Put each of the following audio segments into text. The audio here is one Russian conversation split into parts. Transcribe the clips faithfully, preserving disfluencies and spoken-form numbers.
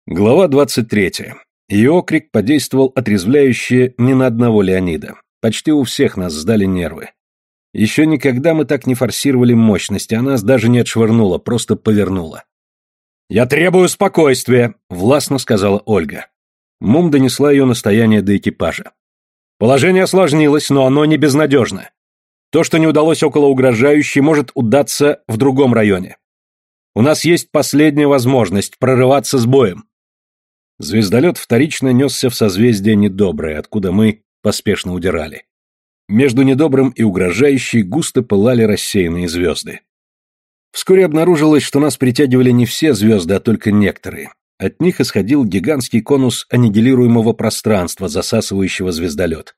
Глава двадцать третья. Ее окрик подействовал отрезвляюще не на одного Леонида. Почти у всех нас сдали нервы. Еще никогда мы так не форсировали мощность, а нас даже не отшвырнуло, просто повернуло. «Я требую спокойствия», — властно сказала Ольга. Мум донесла ее настояние до экипажа. «Положение осложнилось, но оно не безнадежно. То, что не удалось около угрожающей, может удаться в другом районе. У нас есть последняя возможность прорываться с боем». Звездолет вторично несся в созвездие Недоброе, откуда мы поспешно удирали. Между Недобрым и Угрожающей густо пылали рассеянные звезды. Вскоре обнаружилось, что нас притягивали не все звезды, а только некоторые. От них исходил гигантский конус аннигилируемого пространства, засасывающего звездолет.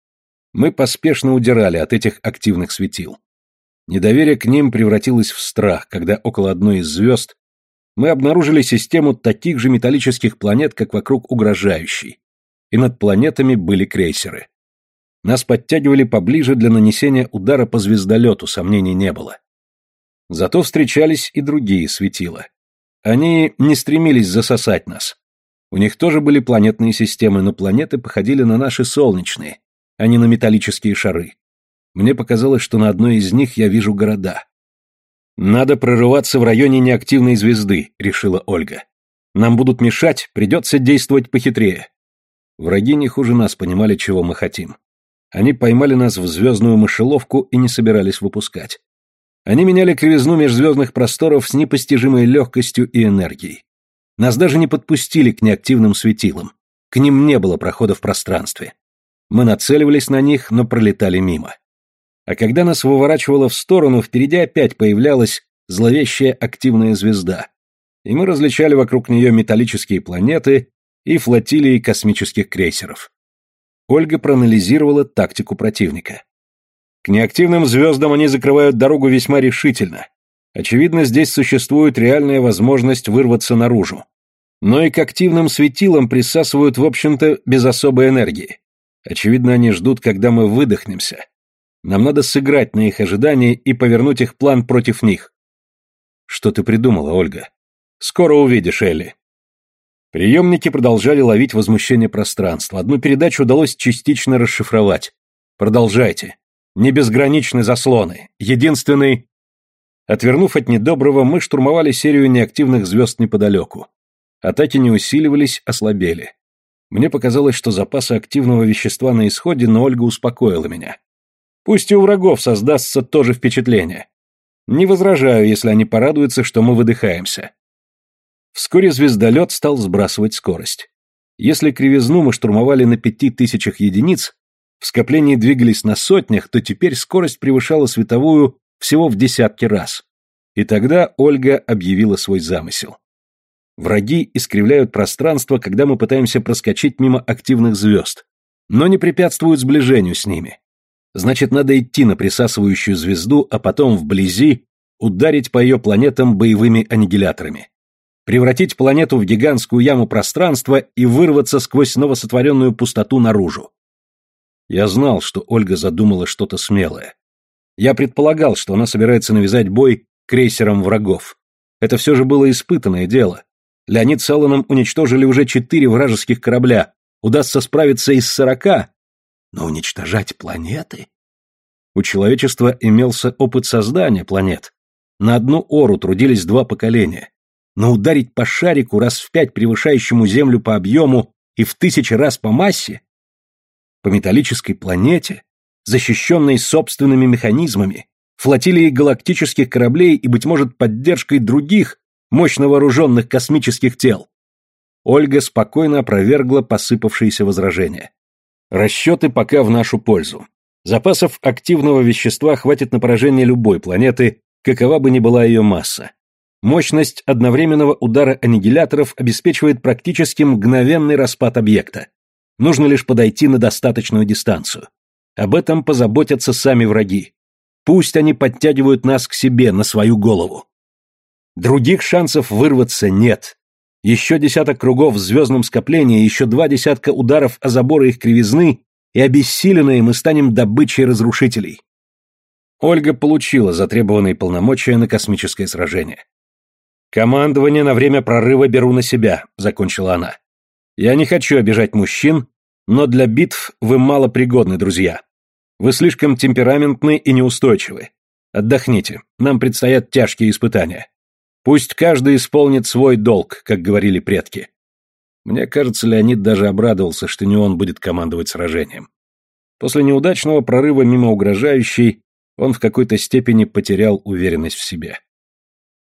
Мы поспешно удирали от этих активных светил. Недоверие к ним превратилось в страх, когда около одной из звезд мы обнаружили систему таких же металлических планет, как вокруг Угрожающей, и над планетами были крейсеры. Нас подтягивали поближе для нанесения удара по звездолету, сомнений не было. Зато встречались и другие светила. Они не стремились засосать нас. У них тоже были планетные системы, но планеты походили на наши солнечные, а не на металлические шары. Мне показалось, что на одной из них я вижу города. «Надо прорываться в районе неактивной звезды», — решила Ольга. «Нам будут мешать, придется действовать похитрее». Враги не хуже нас понимали, чего мы хотим. Они поймали нас в звездную мышеловку и не собирались выпускать. Они меняли кривизну межзвездных просторов с непостижимой легкостью и энергией. Нас даже не подпустили к неактивным светилам. К ним не было прохода в пространстве. Мы нацеливались на них, но пролетали мимо. А когда нас выворачивало в сторону, впереди опять появлялась зловещая активная звезда, и мы различали вокруг нее металлические планеты и флотилии космических крейсеров. Ольга проанализировала тактику противника. К неактивным звездам они закрывают дорогу весьма решительно. Очевидно, здесь существует реальная возможность вырваться наружу. Но и к активным светилам присасывают, в общем-то, без особой энергии. Очевидно, они ждут, когда мы выдохнемся. Нам надо сыграть на их ожидании и повернуть их план против них. Что ты придумала, Ольга? Скоро увидишь, Элли. Приемники продолжали ловить возмущение пространства. Одну передачу удалось частично расшифровать. Продолжайте. Не безграничны заслоны. Единственный... Отвернув от недоброго, мы штурмовали серию неактивных звезд неподалеку. Атаки не усиливались, а слабели. Мне показалось, что запасы активного вещества на исходе, но Ольга успокоила меня. Пусть и у врагов создастся то же впечатление. Не возражаю, если они порадуются, что мы выдыхаемся. Вскоре звездолет стал сбрасывать скорость. Если кривизну мы штурмовали на пяти тысячах единиц, в скоплении двигались на сотнях, то теперь скорость превышала световую всего в десятки раз. И тогда Ольга объявила свой замысел. Враги искривляют пространство, когда мы пытаемся проскочить мимо активных звезд, но не препятствуют сближению с ними. Значит, надо идти на присасывающую звезду, а потом вблизи ударить по ее планетам боевыми аннигиляторами. Превратить планету в гигантскую яму пространства и вырваться сквозь новосотворенную пустоту наружу. Я знал, что Ольга задумала что-то смелое. Я предполагал, что она собирается навязать бой крейсерам врагов. Это все же было испытанное дело. Леонид с Алланом уничтожили уже четыре вражеских корабля. Удастся справиться и с сорока. Но уничтожать планеты? У человечества имелся опыт создания планет. На одну ору трудились два поколения. Но ударить по шарику, раз в пять превышающему Землю по объему и в тысячи раз по массе? По металлической планете, защищенной собственными механизмами, флотилией галактических кораблей и, быть может, поддержкой других мощно вооруженных космических тел? Ольга спокойно опровергла посыпавшиеся возражения. Расчеты пока в нашу пользу. Запасов активного вещества хватит на поражение любой планеты, какова бы ни была ее масса. Мощность одновременного удара аннигиляторов обеспечивает практически мгновенный распад объекта. Нужно лишь подойти на достаточную дистанцию. Об этом позаботятся сами враги. Пусть они подтягивают нас к себе на свою голову. Других шансов вырваться нет. Еще десяток кругов в звездном скоплении, еще два десятка ударов о заборы их кривизны, и обессиленные мы станем добычей разрушителей. Ольга получила затребованные полномочия на космическое сражение. «Командование на время прорыва беру на себя», — закончила она. «Я не хочу обижать мужчин, но для битв вы мало пригодны, друзья. Вы слишком темпераментны и неустойчивы. Отдохните, нам предстоят тяжкие испытания. Пусть каждый исполнит свой долг, как говорили предки». Мне кажется, Леонид даже обрадовался, что не он будет командовать сражением. После неудачного прорыва мимо угрожающей он в какой-то степени потерял уверенность в себе.